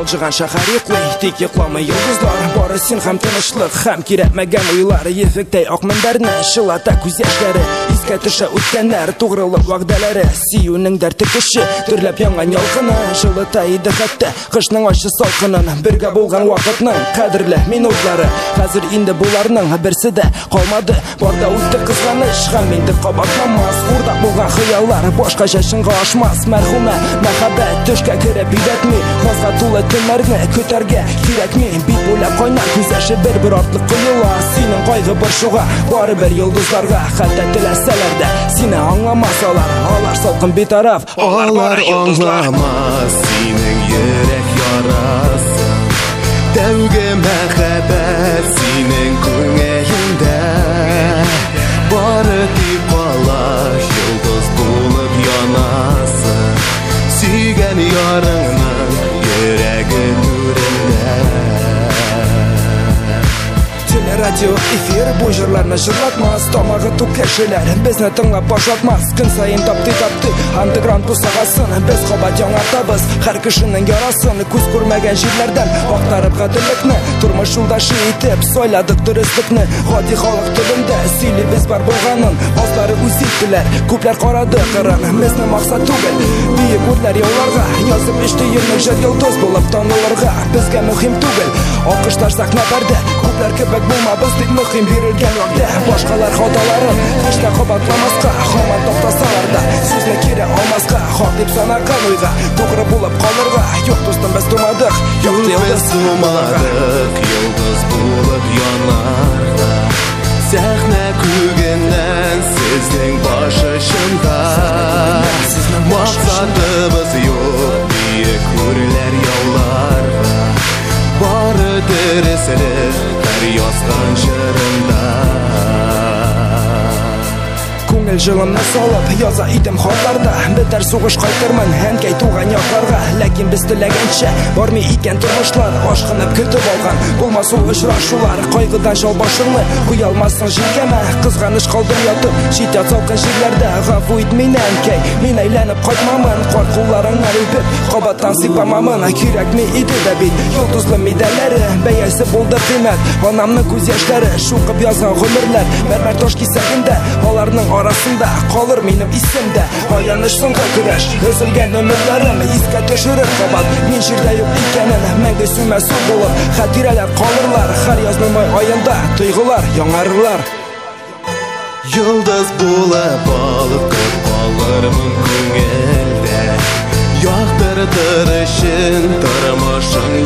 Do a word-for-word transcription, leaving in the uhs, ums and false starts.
Алжыған шахар еқлей, тек еқламай йылдызлар. Бары сен хам тынышлық, хам керәтмәгән уйлар. Ефектей ақ мендәрне, шылата күз яшьләре. Искә төшә үткәннәр, тугрылык вәгъдәләре. Сөюнең дәрте кеше, төрләп янган ялкыны. Жылыта иде хәтта, кышның ачы салкынын. Бергә булган вакытның кадерле минутлары. Хәзер инде буларның берсе дә калмады. Барда үтте кызганыч, һәм инде кабатламас. Урда булган хыяллар, башка җәшенгә ашмас. Мәрхүмә, мәхәббәт төшкә кереп бидәтми. Мазга тулы төннәрне көтәргә кирәкми. Бит буйлап кайнар күз яше бер-бер артлык коела. Синең кайгы борчуга, бары бер йолдызларга. Хәтта теләсәләр дә, сине аңламасалар. Алар салкын битараф, алар аңламас. Синең йөрәк ярасын, тәүге мәхәббәт синең күңелеңдә. Бары тик кала, йолдыз булып янасың. Сөйгән ярыңның йөрәге түрендә. Радио эфир бу җырларны җырлатмас. Тамагы тук кешеләр безне тыңлап башlatмас. Көн саен тапты-тапты андеграунд бусагасын. Без кабат яңартабыз һәр кешенең ярасын. Күз күрмәгән җирләрдән актарып гаделлекне. Тормыш юлдашы итеп сайладык дөреслекне. Гади халык телендә сөйлибез бар булганын. Азлары үз иттеләр, күпләр карады кырын. Безне максат түгел, биек үрләр яуларга. Язып иште йөрмәк җыр йолдыз булып танылырга. Безгә мөһим түгел, алкышлар сәхнәләрдә. Күпләр кебек булмабыз дип мөһим бирелгән вакытта. Башкалар хаталарын һич тә кабатламаска. Һаман туктасалар да сүзне кире алмаска. Хак дип санаган уйга тугры булып калырга. Юк дустым, без тумадык, юк йолдыз тумадык. Йолдыз булып янарга. Сәхнә күгеннән сезнең баш очында. Максатыбыз юк, биек күрләр яуларга. Бары дөреслекләр язган җырында. Күңел җылымны салып яза идем хатларда. Бетәр сугыш кайтырмын әнкәй туган якларга. Ләкин без теләгәнчә бармый икән тормышлар. Ашкынып көтеп алган булмас ул очрашулар. Кайгыдан шал башыңны куя алмассың җилкәмә. Кызганыч калдым ятып җитә салкын җирләрдә. Гафу ит мине әнкәй, мин әйләнеп кайтмамын. Карт кулларыңнан үпеп кабаттан сыйпамамын. Кирәкми иде дә бит йолдызлы медальләре. Бәясе булды кыйммәт анамның күз яшьләре. Шукып язган гомерләр мәрмәр таш кисәгендә. Аларның арасында калыр минем исемдә. Аянышсынга көрәш, өзелгән ömürләрем искә төшерер кабат. Мин җирдә юк икәнен мәңге сүнмәс булып. Хатирәләр калырлар һәр язның май аенда. Тойгылар яңарырлар. Йолдыз булып балкып калырмын күңелдә. Яктыртыр өчен тормышың